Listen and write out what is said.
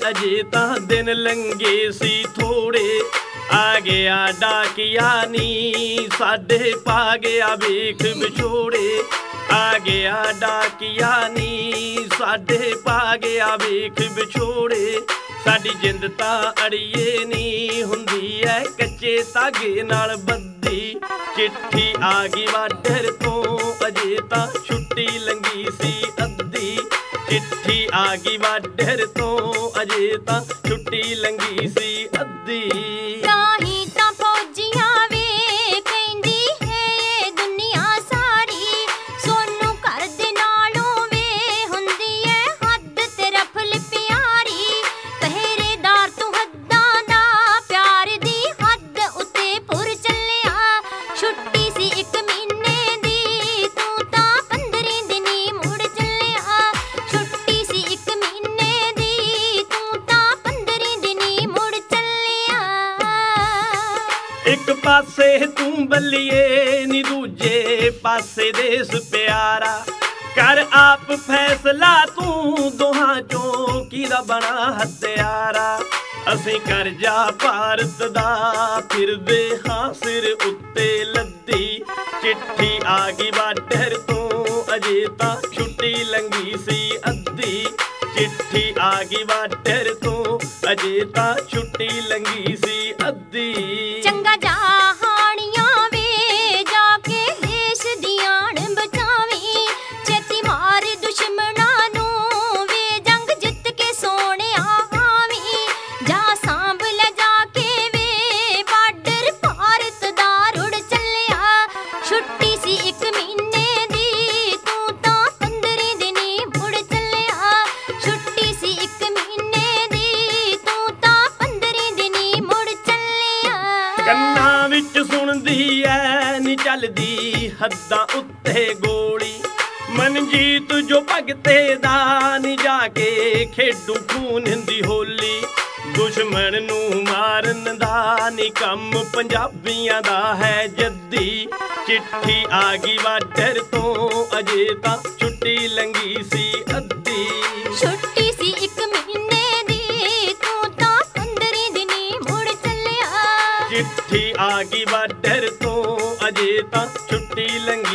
अजे तां दिन लंघे सी थोड़े। आ गया डाकिया नी साडे पा गया वेख विछोड़े। आ गया डाकिया नी साडे पा गया वेख विछोड़े। साडी जिंद तां अड़िए नी हुंदी ऐ कच्चे धागे नाल बद्धी। चिट्ठी आ गई वाडर तो अजे तां छुट्टी लंघी सी अद्धी। चिट्ठी आ गई वाडर तो अजे तां छुट्टी लंघी सी अद्धी। एक पासे तू बल्लिए नी दूजे पासे देश प्यारा। कर आप फैसला तू दोहां चों किदा बना हत्यारा। असीं करजा भारत दा फिरदे हां सिर उत्ते लद्दी। चिट्ठी आ गई बाडर तो अजे तां छुट्टी लंघी सी अद्धी। चिट्ठी आ गई बाडर तो अजे तां छुट्टी लंघी सी अद्धी। चंगा जा हानियां वे जाके देश दी आन बचावी। छेती मार दुश्मनां नूं वे जंग जित के सोने आवी। जा सांभ ले जाके वे बाडर भारत दा रुड़ चलिया। छुट्टी सी एक महीने दी तू तां 15 दिनी मुड़ चलिया। छुट्टी सी एक महीने दी तू तां 15 दिनी मुड़ चलिया। ਕੰਨਾਂ ਵਿੱਚ ਸੁਣਦੀ ਐ ਨੀ ਚੱਲਦੀ ਹੱਦਾਂ ਉੱਤੇ ਗੋਲੀ। ਮਨਜੀਤ ਜੋ ਭਗਤੇ ਦਾ ਨੀ ਜਾ ਕੇ ਖੇਡੂ ਖੂਨ ਦੀ ਹੋਲੀ। ਦੁਸ਼ਮਣ ਨੂੰ ਮਾਰਨ ਦਾ ਨੀ ਕੰਮ ਪੰਜਾਬੀਆਂ ਦਾ ਹੈ ਜੱਦੀ। ਚਿੱਠੀ ਆ ਗਈ ਵਾਡਰ ਤੋਂ ਅਜੇ ਤਾਂ ਛੁੱਟੀ ਲੰਘੀ ਸੀ ਅੱਧੀ। ਛੁੱਟੀ ਸੀ ਇੱਕ ਮਹੀਨੇ ਦੀ ਤੂੰ ਤਾਂ 15 ਦਿਨੀ ਮੁੜ ਚੱਲਿਆ। चिट्ठी आ गई वाडर तो अजे तां छुट्टी लंघी